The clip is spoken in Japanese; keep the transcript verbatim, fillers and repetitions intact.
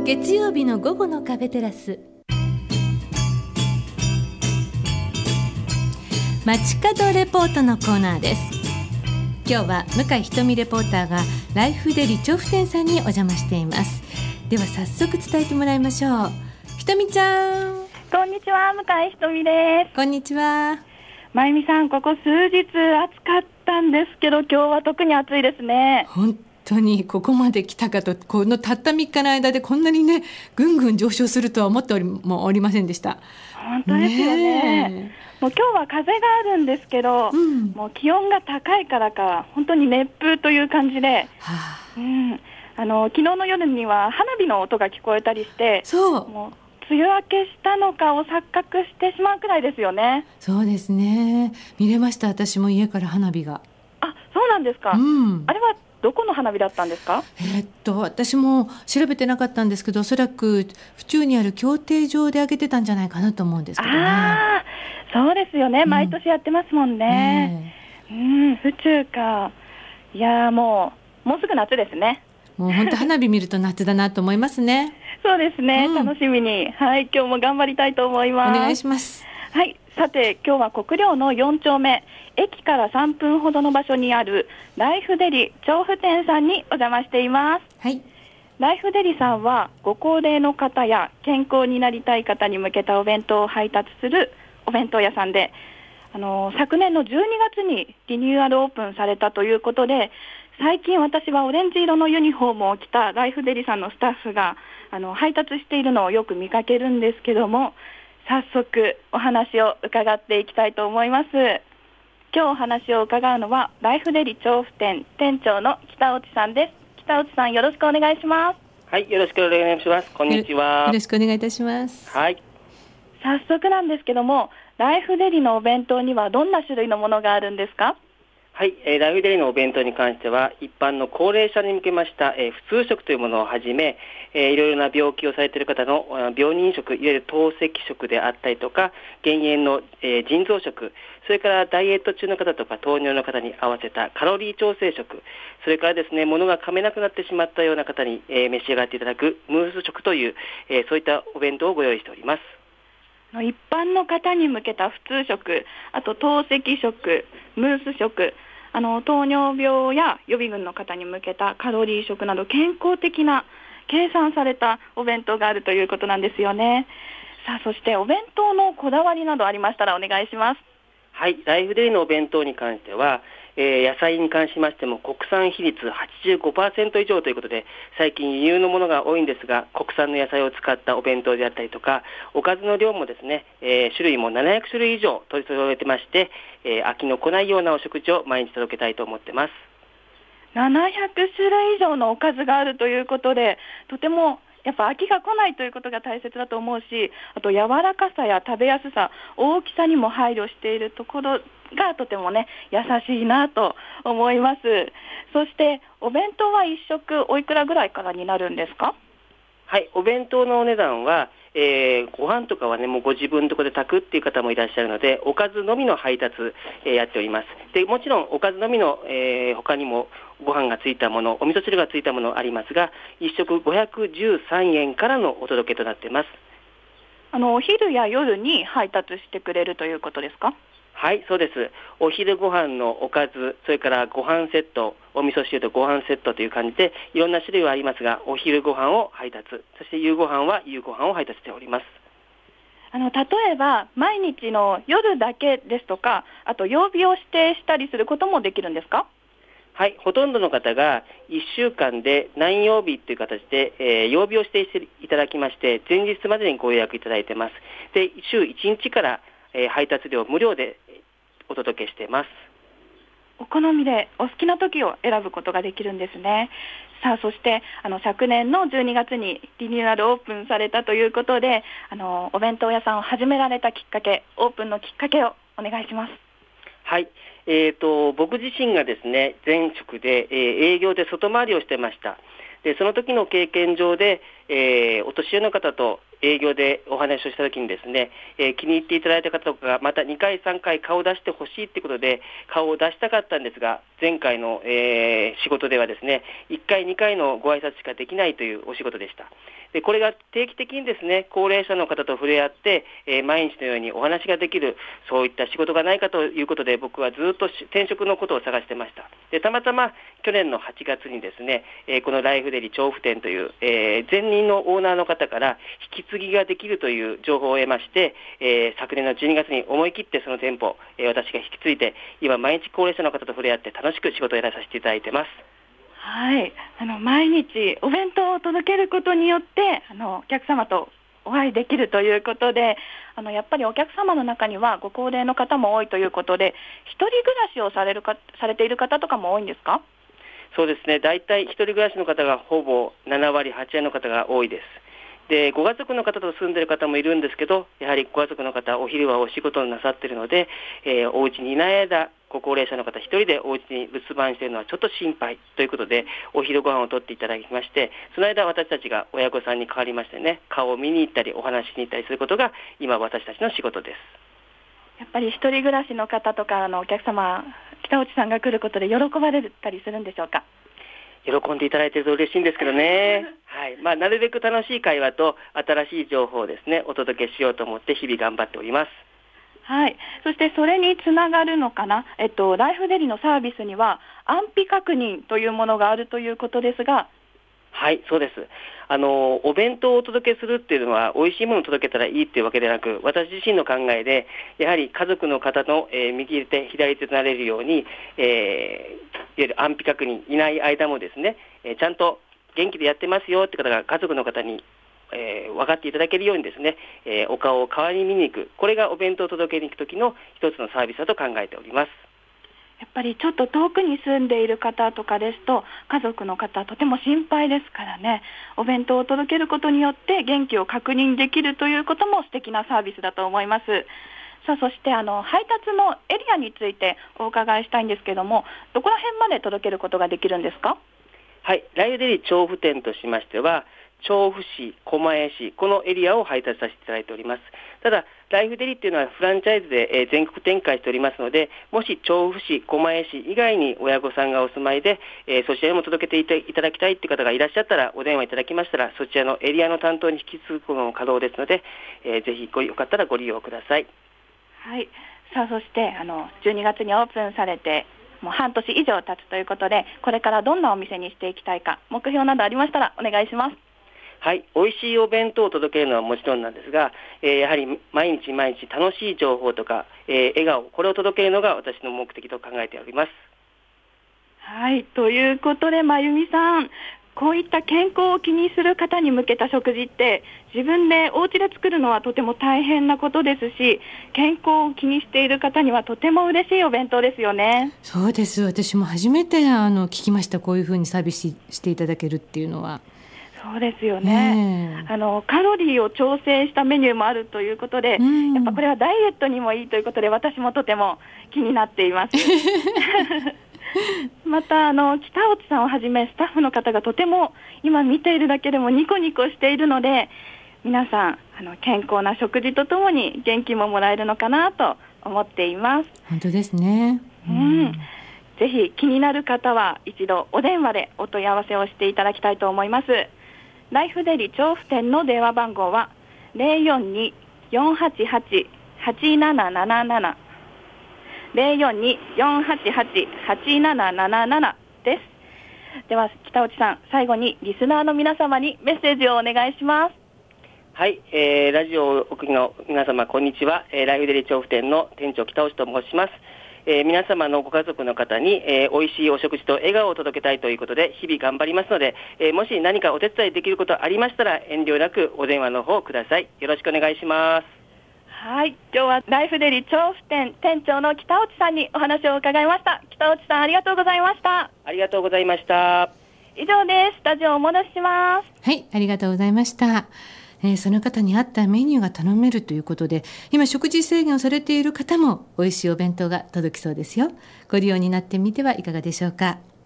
月曜日の午後のカフェテラス、街角レポートのコーナーです。今日は向井ひとみレポーターがライフデリ調布店さんにお邪魔しています。では早速伝えてもらいましょう。ひとみちゃん。 こんにちは、向井ひとみです。 こんにちは。 まゆみさん、ここ数日暑かったんですけど、今日は特に暑いですね。 本当にここまで来たかと、このたったみっかの間でこんなにねぐんぐん上昇するとは思っておりもおりませんでした。 本当ですよ ね, ねもう今日は風があるんですけど、うん、もう気温が高いからか本当に熱風という感じで、はあうん、あの昨日の夜には花火の音が聞こえたりして、そうもう梅雨明けしたのかを錯覚してしまうくらいですよね。 そうですね、見れました。私も家から花火が。 あ、そうなんですか、うん、あれはどこの花火だったんですか？ えー、っと私も調べてなかったんですけど、おそらく府中にある競艇場で上げてたんじゃないかなと思うんですけどね。 あ、そうですよね、うん、毎年やってますもんね、えー、うん府中か。いやもうもうすぐ夏ですね。 もう本当花火見ると夏だなと思いますね。 そうですね、うん、楽しみに、はい、今日も頑張りたいと思います。 お願いします。 はい、さて今日は国領のよん丁目、駅からさんぷんほどの場所にあるライフデリ調布店さんにお邪魔しています。はい、ライフデリさんはご高齢の方や健康になりたい方に向けたお弁当を配達するお弁当屋さんで、あの昨年のじゅうにがつにリニューアルオープンされたということで、最近私はオレンジ色のユニフォームを着たライフデリさんのスタッフがあの配達しているのをよく見かけるんですけども、早速お話を伺っていきたいと思います。今日お話を伺うのはライフデリ調布店店長の北内さんです。北内さん、よろしくお願いします。 はい、よろしくお願いします。こんにちは。 よろしくお願いいたします。 はい、 早速なんですけども、ライフデリのお弁当にはどんな種類のものがあるんですか？ はい、えー、ライフデリのお弁当に関しては一般の高齢者に向けました、えー、普通食というものをはじめ、えー、いろいろな病気をされている方の病人食、いわゆる透析食であったりとか、減塩の、えー、腎臓食、それからダイエット中の方とか糖尿の方に合わせたカロリー調整食、それからですね、物が噛めなくなってしまったような方に、えー、召し上がっていただくムース食という、えー、そういったお弁当をご用意しております。 一般の方に向けた普通食、あと透析食、ムース食、あの糖尿病や予備軍の方に向けたカロリー食など健康的な計算されたお弁当があるということなんですよね。さあ、そしてお弁当のこだわりなどありましたらお願いします。 はい、ライフデリのお弁当に関しては、えー、野菜に関しましても国産比率 はちじゅうごパーセント 以上ということで、最近輸入のものが多いんですが、国産の野菜を使ったお弁当であったりとか、おかずの量もですね、えー、種類もななひゃくしゅるい以上取り揃えてまして、えー、飽きのこないようなお食事を毎日届けたいと思ってます。 ななひゃくしゅるい以上のおかずがあるということで、とてもやっぱ飽きが来ないということが大切だと思うし、あと柔らかさや食べやすさ、大きさにも配慮しているところがとてもね、優しいなと思います。そしてお弁当はいっ食おいくらぐらいからになるんですか？ はい、お弁当のお値段は、えー、ご飯とかはね、もうご自分のところで炊くっていう方もいらっしゃるので、おかずのみの配達、えー、やっております。でもちろんおかずのみの、えー、他にもご飯がついたもの、お味噌汁がついたものありますが、いっ食ごひゃくじゅうさんえんからのお届けとなっています。 あのお昼や夜に配達してくれるということですか？ はい、そうです。お昼ご飯のおかず、それからご飯セット、お味噌汁とご飯セットという感じでいろんな種類はありますが、お昼ご飯を配達、そして夕ご飯は夕ご飯を配達しております。 あの例えば毎日の夜だけですとか、あと曜日を指定したりすることもできるんですか？ はい、ほとんどの方がいっしゅうかんで何曜日という形で、えー、曜日を指定していただきまして、前日までにご予約いただいています。で、週いちにちから、えー、配達料無料でお届けしています。 お好みでお好きな時を選ぶことができるんですね。さあ、そしてあの昨年のじゅうにがつにリニューアルオープンされたということで、あのお弁当屋さんを始められたきっかけ、オープンのきっかけをお願いします。 はい、えーと、僕自身がですね、前職で、えー、営業で外回りをしてました。でその時の経験上で、えー、お年寄りの方と営業でお話をしたときにですね、えー、気に入っていただいた方とかがまたにかいさんかい顔を出してほしいということで顔を出したかったんですが、前回の、えー、仕事ではですねいっかいにかいのご挨拶しかできないというお仕事でした。でこれが定期的にですね高齢者の方と触れ合って、えー、毎日のようにお話ができるそういった仕事がないかということで、僕はずっと転職のことを探してました。でたまたま去年のはちがつにですね、えー、このライフデリ調布店という、えー、前任のオーナーの方から引き継ぎができるという情報を得まして、えー、昨年のじゅうにがつに思い切ってその店舗、えー、私が引き継いで今毎日高齢者の方と触れ合って楽しく仕事をやらさせていただいてます。 はい、あの毎日お弁当を届けることによってあのお客様とお会いできるということで、あのやっぱりお客様の中にはご高齢の方も多いということで、一人暮らしをされるかされている方とかも多いんですか？ そうですね、だいたい一人暮らしの方がほぼななわりはちわりの方が多いです。でご家族の方と住んでいる方もいるんですけど、やはりご家族の方お昼はお仕事をなさっているので、えー、お家にいない間ご高齢者の方一人でお家に留守番しているのはちょっと心配ということで、お昼ご飯をとっていただきまして、その間私たちが親御さんに代わりましてね、顔を見に行ったりお話しに行ったりすることが今私たちの仕事です。 やっぱり一人暮らしの方とかのお客様、北内さんが来ることで喜ばれたりするんでしょうか？ 喜んでいただいていると嬉しいんですけどね、はい、まあ、なるべく楽しい会話と新しい情報をですねお届けしようと思って日々頑張っております。 はい、そしてそれにつながるのかな、えっと、ライフデリのサービスには安否確認というものがあるということですが。 はい、そうです。あのお弁当をお届けするっていうのは美味しいものを届けたらいいっていうわけでなく、私自身の考えでやはり家族の方の、えー、右手左手となれるように、えー、いわゆる安否確認いない間もですね、えー、ちゃんと元気でやってますよって方が家族の方にえー、分かっていただけるようにですね、えー、お顔を代わりに見に行く、これがお弁当を届けに行く時の一つのサービスだと考えております。 やっぱりちょっと遠くに住んでいる方とかですと家族の方とても心配ですからね、お弁当を届けることによって元気を確認できるということも素敵なサービスだと思います。さあ、そしてあの配達のエリアについてお伺いしたいんですけども、どこら辺まで届けることができるんですか？ はい、ライフデリ調布店としましては調布市、狛江市、このエリアを配達させていただいております。ただライフデリっていうのはフランチャイズで、えー、全国展開しておりますので、もし調布市、狛江市以外に親御さんがお住まいで、えー、そちらにも届けていた、いただきたいという方がいらっしゃったらお電話いただきましたら、そちらのエリアの担当に引き継ぐことも可能ですので、えー、ぜひごよかったらご利用ください。 はい、さあそしてあのじゅうにがつにオープンされてもう半年以上経つということで、これからどんなお店にしていきたいか、目標などありましたらお願いします。 はい、美味しいお弁当を届けるのはもちろんなんですが、えー、やはり毎日毎日楽しい情報とか、えー、笑顔、これを届けるのが私の目的と考えております。 はい、ということでまゆみさん、こういった健康を気にする方に向けた食事って自分でお家で作るのはとても大変なことですし、健康を気にしている方にはとても嬉しいお弁当ですよね。 そうです。私も初めてあの聞きました。こういうふうにサービスしていただけるっていうのは。 そうですよね、あのカロリーを調整したメニューもあるということで、やっぱこれはダイエットにもいいということで私もとても気になっていますまたあの北内さんをはじめスタッフの方がとても今見ているだけでもニコニコしているので、皆さんあの健康な食事とともに元気ももらえるのかなと思っています。 本当ですね、 うん、ぜひ気になる方は一度お電話でお問い合わせをしていただきたいと思います。ライフデリ調布店の電話番号は ゼロよんに よんはちはち はちななななな ゼロよんに よんはちはち はちななななな です。では北内さん、最後にリスナーの皆様にメッセージをお願いします。 はい、えー、ラジオをお聞きの皆様こんにちは、えー、ライフデリ調布店の店長北内と申します。えー、皆様のご家族の方に、えー、美味しいお食事と笑顔を届けたいということで日々頑張りますので、えー、もし何かお手伝いできることありましたら遠慮なくお電話の方ください。よろしくお願いします。 はい、今日はライフデリ調布店店長の北内さんにお話を伺いました。北内さん、ありがとうございました。 ありがとうございました。 以上です。スタジオをお戻しします。 はい、ありがとうございました。えー、その方に合ったメニューが頼めるということで、今食事制限をされている方も美味しいお弁当が届きそうですよ。ご利用になってみてはいかがでしょうか。